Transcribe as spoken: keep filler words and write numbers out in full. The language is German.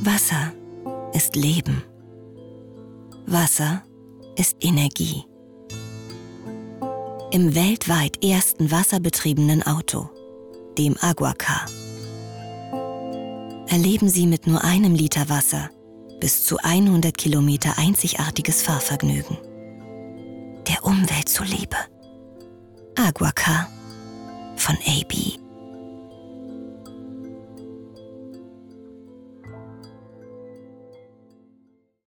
Wasser ist Leben. Wasser ist Energie. Im weltweit ersten wasserbetriebenen Auto, dem Aquacar, erleben Sie mit nur einem Liter Wasser bis zu hundert Kilometer einzigartiges Fahrvergnügen. Der Umwelt zuliebe. Aquacar von A B.